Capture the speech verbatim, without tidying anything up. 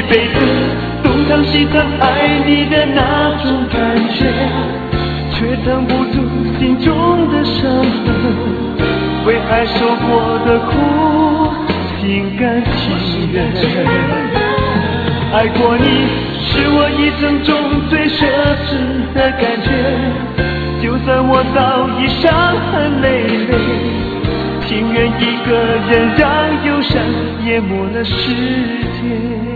辈子东趟西趟爱你的那种感觉，却挡不住心中的伤痕，为爱受过的苦心甘情愿。爱过你是我一生中最奢侈的感觉，就算我早已伤痕累累，情愿一个人让忧伤淹没了世界。